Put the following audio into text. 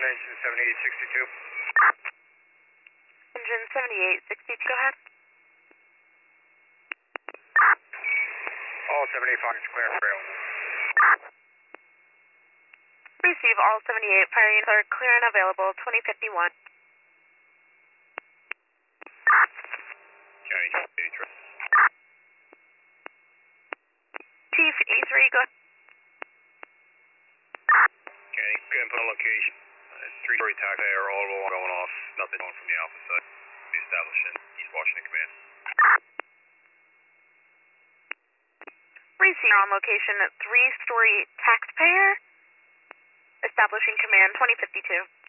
engine 7862. Engine 7862, go ahead. All 785 is clear for rail. Receive all 78 fire units are clear and available, 2051. County 83. Chief E3, go ahead. County, good input on location. 3-story taxpayer, all along going off, nothing going from the alpha side. Be established in East Washington Command. Receive on location, 3-story taxpayer, establishing command 2052.